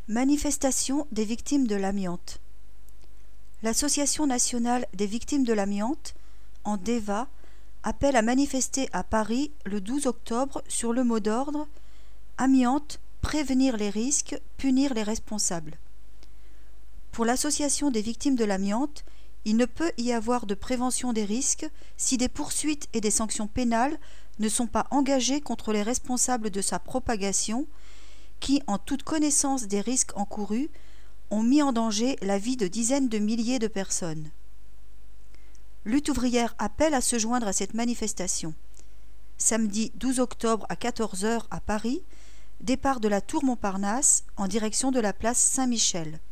Manifestation des victimes de l'amiante. L'Association nationale des victimes de l'amiante, en DEVA, appelle à manifester à Paris le 12 octobre sur le mot d'ordre « Amiante, prévenir les risques, punir les responsables ». Pour l'Association des victimes de l'amiante, il ne peut y avoir de prévention des risques si des poursuites et des sanctions pénales ne sont pas engagées contre les responsables de sa propagation qui, en toute connaissance des risques encourus, ont mis en danger la vie de dizaines de milliers de personnes. Lutte ouvrière appelle à se joindre à cette manifestation. Samedi 12 octobre à 14 h à Paris, départ de la tour Montparnasse en direction de la place Saint-Michel.